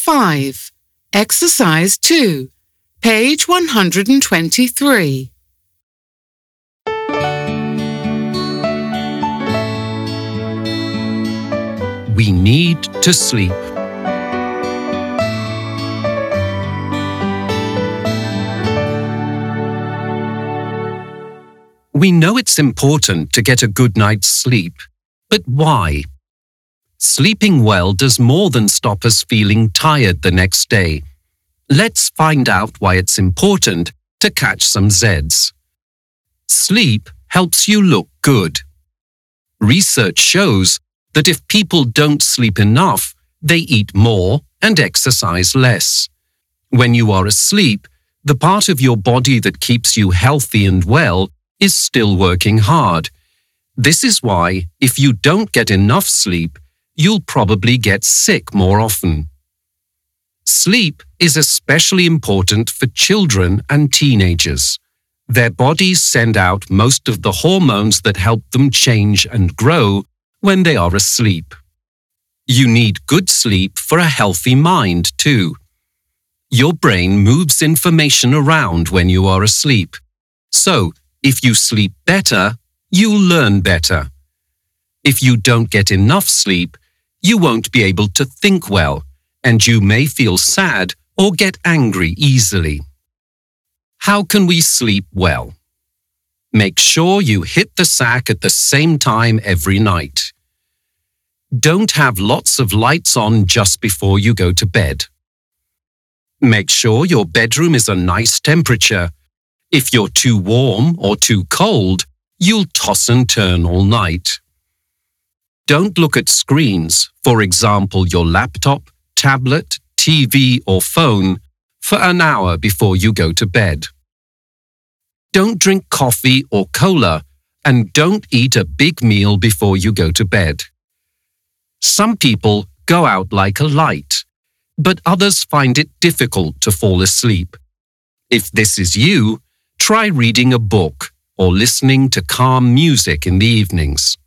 5. Exercise 2. Page 123. We need to sleep. We know it's important to get a good night's sleep, but why? Sleeping well does more than stop us feeling tired the next day. Let's find out why it's important to catch some Zs. Sleep helps you look good. Research shows that if people don't sleep enough, they eat more and exercise less. When you are asleep, the part of your body that keeps you healthy and well is still working hard. This is why, if you don't get enough sleep, you'll probably get sick more often. Sleep is especially important for children and teenagers. Their bodies send out most of the hormones that help them change and grow when they are asleep. You need good sleep for a healthy mind, too. Your brain moves information around when you are asleep. So, if you sleep better, you'll learn better. If you don't get enough sleep, you won't be able to think well, and you may feel sad or get angry easily. How can we sleep well? Make sure you hit the sack at the same time every night. Don't have lots of lights on just before you go to bed. Make sure your bedroom is a nice temperature. If you're too warm or too cold, you'll toss and turn all night. Don't look at screens, for example your laptop, tablet, TV or phone, for an hour before you go to bed. Don't drink coffee or cola, and don't eat a big meal before you go to bed. Some people go out like a light, but others find it difficult to fall asleep. If this is you, try reading a book or listening to calm music in the evenings.